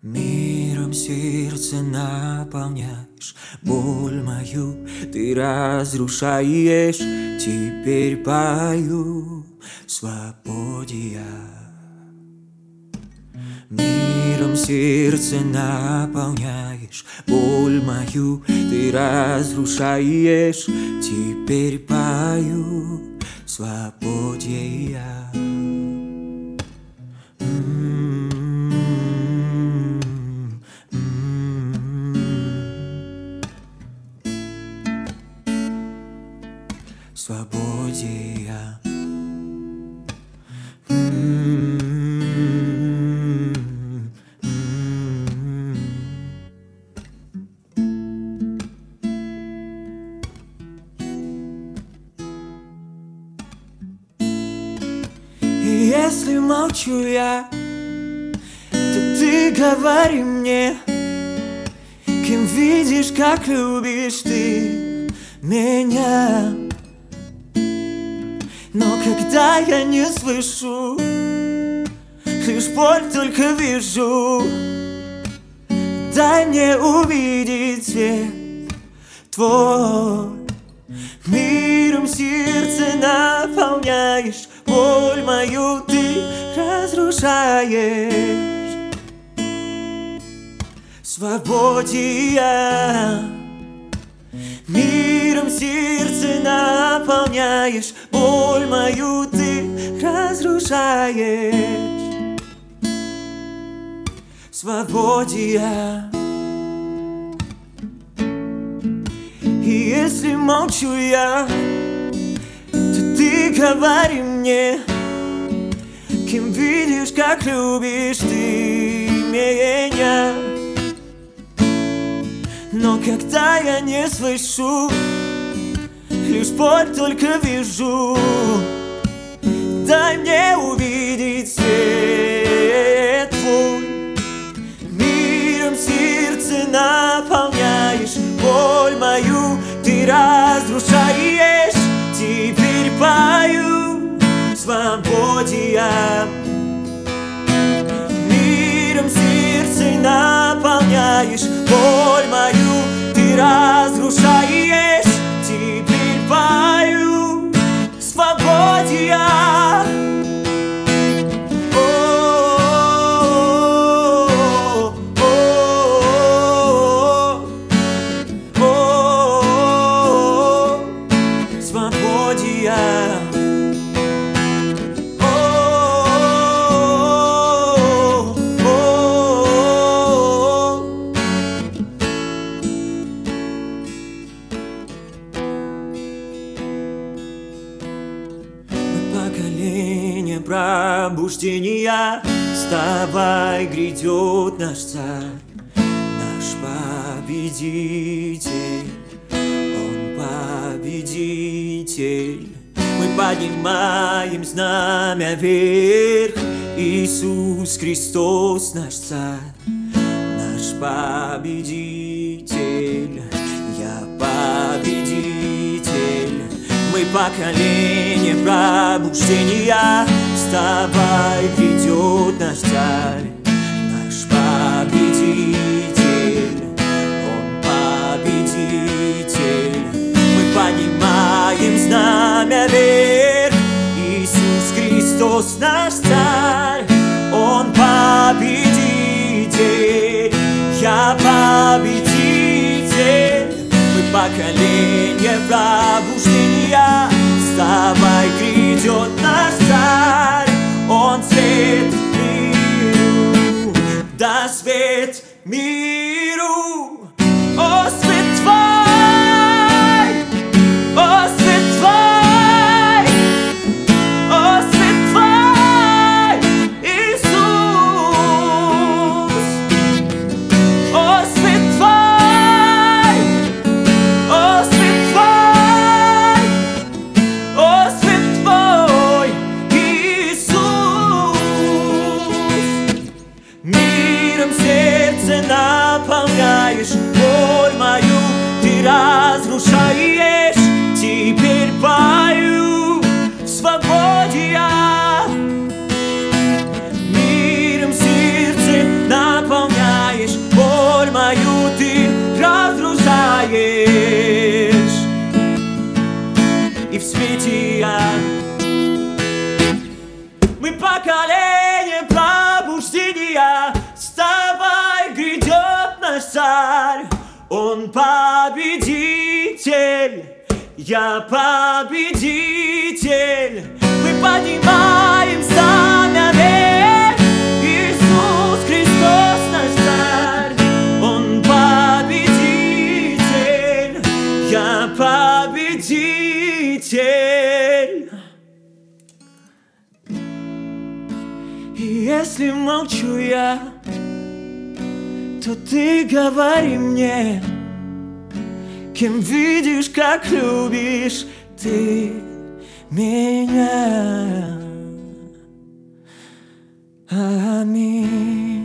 Миром сердце наполняешь, боль мою ты разрушаешь. Теперь пою в свободе я. Миром сердце наполняешь, боль мою ты разрушаешь. Теперь пою в свободе я. В свободе я. И если молчу я, то ты говори мне, кем видишь, как любишь ты меня. Но когда я не слышу, лишь боль только вижу, дай мне увидеть свет твой. Миром сердце наполняешь, боль мою ты разрушаешь. В свободе я. Миром сердце наполняешь, боль мою ты разрушаешь. В свободе я. И если молчу я, то ты говори мне, кем видишь, как любишь ты меня. Но когда я не слышу, лишь боль только вижу, дай мне увидеть свет твой. Миром сердце наполняешь, боль мою ты разрушаешь. Теперь пою в свободе я. Миром сердце наполняешь, боль мою ты разрушаешь. Теперь пою в свободе я. В свободе я. Поколение пробуждения, вставай, грядет наш царь, наш победитель, он победитель. Мы поднимаем знамя вверх, Иисус Христос наш царь, наш победитель, я победитель. Мы поколение пробуждения, вставай, грядет наш царь, наш победитель, он победитель. Мы поднимаем знамя вверх, Иисус Христос наш царь, он победитель, я победитель. Мы поколение пробуждения, вставай, грядет наш царь, он свет миру, да свет миру. О, свет твой, о, свет твой, о, свет твой, Иисус. О, свет твой, о, свет твой, о, свет твой, Иисус. Миром сердце наполняешь, боль мою ты разрушаешь. Теперь пою в свободе я. Миром сердце наполняешь. я. Вставай, грядет наш царь, он победитель, я победитель. Мы поднимаем знамя вверх, Иисус Христос наш царь, он победитель, я победитель. И если молчу я, то ты говори мне, кем видишь, как любишь ты меня. Аминь.